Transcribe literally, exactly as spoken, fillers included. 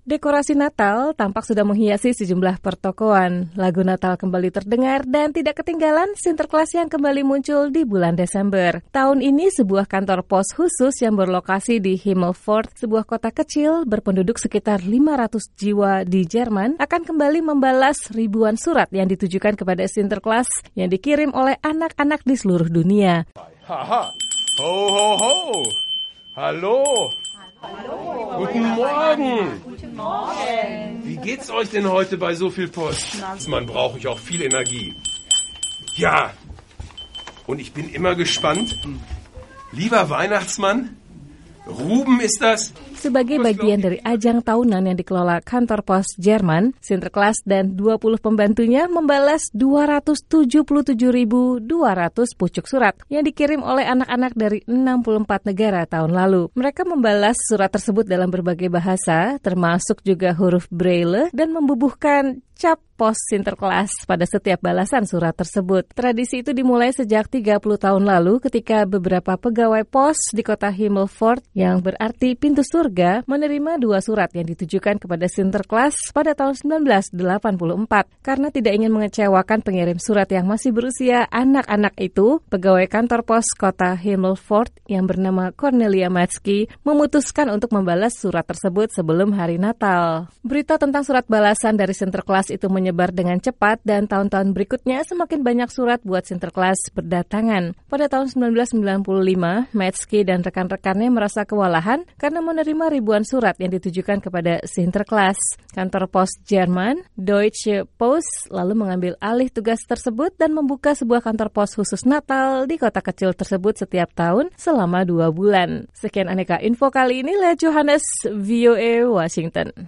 Dekorasi Natal tampak sudah menghiasi sejumlah pertokoan. Lagu Natal kembali terdengar dan tidak ketinggalan Sinterklas yang kembali muncul di bulan Desember. Tahun ini sebuah kantor pos khusus yang berlokasi di Himmelpforts, sebuah kota kecil berpenduduk sekitar lima ratus jiwa di Jerman, akan kembali membalas ribuan surat yang ditujukan kepada Sinterklas yang dikirim oleh anak-anak di seluruh dunia. Haha, ho ho ho, hallo. Hallo. Guten Morgen. Guten Morgen. Wie geht's euch denn heute bei so viel Post? Man brauche ich auch viel Energie. Ja, und ich bin immer gespannt. Lieber Weihnachtsmann, Ruben ist das? Sebagai bagian dari ajang tahunan yang dikelola kantor pos Jerman, Sinterklas dan dua puluh pembantunya membalas dua ratus tujuh puluh tujuh ribu dua ratus pucuk surat yang dikirim oleh anak-anak dari enam puluh empat negara tahun lalu. Mereka membalas surat tersebut dalam berbagai bahasa, termasuk juga huruf Braille, dan membubuhkan cap pos Sinterklas pada setiap balasan surat tersebut. Tradisi itu dimulai sejak tiga puluh tahun lalu ketika beberapa pegawai pos di kota Himmelpforts, yang berarti pintu surga, menerima dua surat yang ditujukan kepada Sinterklas pada tahun sembilan belas delapan puluh empat. Karena tidak ingin mengecewakan pengirim surat yang masih berusia anak-anak itu, pegawai kantor pos kota Himmelpforts yang bernama Cornelia Matzke memutuskan untuk membalas surat tersebut sebelum hari Natal. Berita tentang surat balasan dari Sinterklas itu menyebar dengan cepat dan tahun-tahun berikutnya semakin banyak surat buat Sinterklas berdatangan. Pada tahun sembilan belas sembilan puluh lima, Matzke dan rekan-rekannya merasa kewalahan karena menerima ribuan surat yang ditujukan kepada Sinterklas. Kantor pos Jerman, Deutsche Post, lalu mengambil alih tugas tersebut dan membuka sebuah kantor pos khusus Natal di kota kecil tersebut setiap tahun selama dua bulan. Sekian Aneka Info kali ini, Lea Johannes, V O A Washington.